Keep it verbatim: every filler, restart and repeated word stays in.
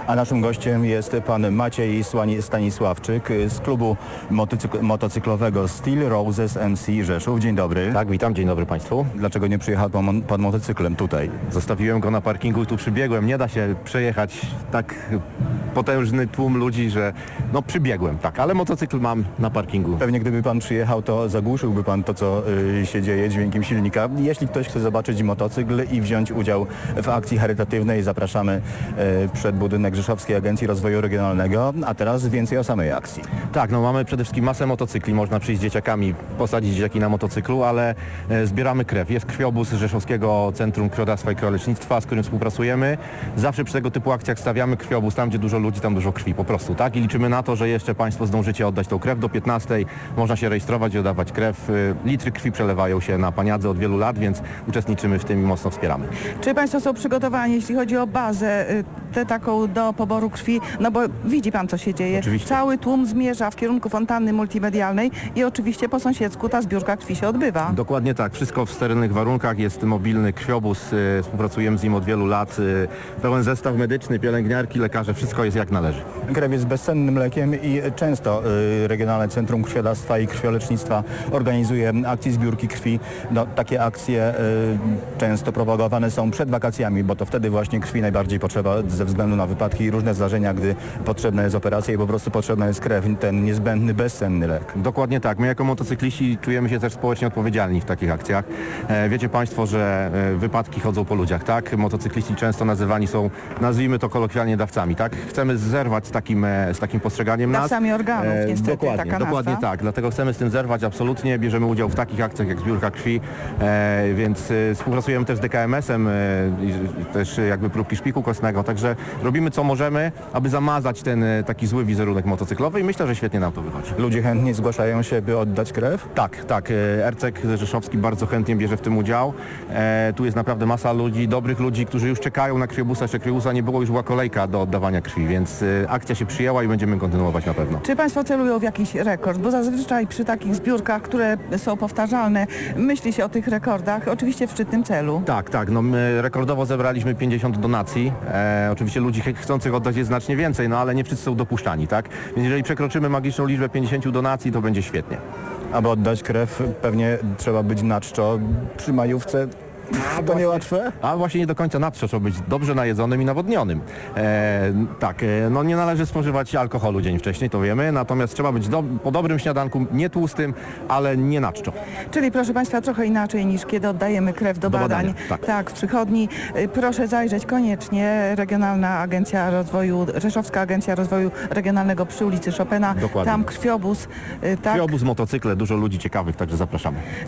A naszym gościem jest pan Maciej Słani- Stanisławczyk z klubu motocyk- motocyklowego Steel Roses M C Rzeszów. Dzień dobry. Tak, witam, dzień dobry Państwu. Dlaczego nie przyjechał pan, pan motocyklem tutaj? Zostawiłem go na parkingu i tu przybiegłem. Nie da się przejechać tak potężny tłum ludzi, że no przybiegłem, tak, ale motocykl mam na parkingu. Pewnie gdyby pan przyjechał, to zagłuszyłby pan to, co y, się dzieje dźwiękiem silnika. Jeśli ktoś chce zobaczyć motocykl i wziąć udział w akcji charytatywnej, zapraszamy y, przed budynek Rzeszowskiej Agencji Rozwoju Regionalnego. A teraz więcej o samej akcji. Tak, no mamy przede wszystkim masę motocykli, można przyjść z dzieciakami, posadzić dzieciaki na motocyklu, ale e, zbieramy krew. Jest krwiobóz Rzeszowskiego Centrum Krwiodawstwa i Krwiolecznictwa, z którym współpracujemy. Zawsze przy tego typu akcjach stawiamy krwiobóz tam, gdzie dużo ludzi, tam dużo krwi po prostu, tak? I liczymy na to, że jeszcze Państwo zdążycie oddać tą krew. Do piętnastej można się rejestrować i oddawać krew. Y, Litry krwi przelewają się na Paniadze od wielu lat, więc uczestniczymy w tym i mocno wspieramy. Czy Państwo są przygotowani, jeśli chodzi o bazę, y, tę taką do poboru krwi? No bo widzi Pan, co się dzieje. Oczywiście. Cały tłum zmierza w kierunku fontanny multimedialnej i oczywiście po sąsiedzku ta zbiórka krwi się odbywa. Dokładnie tak, wszystko w sterylnych warunkach, jest mobilny krwiobóz, y, współpracujemy z nim od wielu lat, y, pełen zestaw medyczny, pielęgniarki, lekarze, wszystko jest jak należy. Krew jest bezcennym lekiem i często y, Regionalne Centrum Krwiodawstwa i Krwiolecznictwa organizuje akcje zbiórki krwi. No, takie akcje y, często propagowane są przed wakacjami, bo to wtedy właśnie krwi najbardziej potrzeba ze względu na wypadki i różne zdarzenia, gdy potrzebna jest operacja i po prostu potrzebna jest krew, ten niezbędny, bezcenny lek. Dokładnie tak. My jako motocykliści czujemy się też społecznie odpowiedzialni w takich akcjach. E, wiecie Państwo, że e, wypadki chodzą po ludziach, tak? Motocykliści często nazywani są, nazwijmy to kolokwialnie, dawcami, tak? Chcemy zerwać z takim, e, z takim postrzeganiem nas. Dawcami organów, niestety, dokładnie, taka dokładnie nazwa. tak. Dlatego chcemy z tym zerwać absolutnie. Bierzemy udział w takich akcjach jak zbiórka krwi, e, więc e, współpracujemy też z D K M S-em, e, i, i też e, jakby próbki szpiku kostnego, także robimy co możemy, aby zamazać ten e, taki zły wizerunek motocyklowy i myślę, że świetnie nam to wychodzi. Ludzie chętnie zgłaszają się, by oddać krew? Tak, tak. e, Ercek Rzeszowski bardzo chętnie bierze w tym udział. E, tu jest naprawdę masa ludzi, dobrych ludzi, którzy już czekają na krwiobusa. Jeszcze krwiobusa nie było, już była kolejka do oddawania krwi, więc e, akcja się przyjęła i będziemy kontynuować na pewno. Czy Państwo celują w jakiś rekord? Bo zazwyczaj przy takich zbiórkach, które są powtarzalne, myśli się o tych rekordach, oczywiście w szczytnym celu. Tak, tak. No my rekordowo zebraliśmy pięćdziesiąt donacji. E, oczywiście ludzi ch- chcących oddać jest znacznie więcej, no ale nie wszyscy są dopuszczani, tak? Więc jeżeli przekroczymy magiczną liczbę pięćdziesiąt donacji, to będzie świetnie. Aby oddać krew, pewnie trzeba być na czczo przy majówce. To niełatwe? A właśnie nie do końca na trzeba być dobrze najedzonym i nawodnionym. E, tak, e, no nie należy spożywać alkoholu dzień wcześniej, to wiemy, natomiast trzeba być do, po dobrym śniadanku, nie tłustym, ale nie na czczo. Czyli proszę Państwa, trochę inaczej niż kiedy oddajemy krew do, Do badań. badania, tak. w przychodni. Y, Proszę zajrzeć koniecznie. Regionalna Agencja Rozwoju, Rzeszowska Agencja Rozwoju Regionalnego przy ulicy Chopina. Dokładnie. Tam krwiobóz. y, Tak. Krwiobóz, motocykle, dużo ludzi ciekawych, także zapraszamy.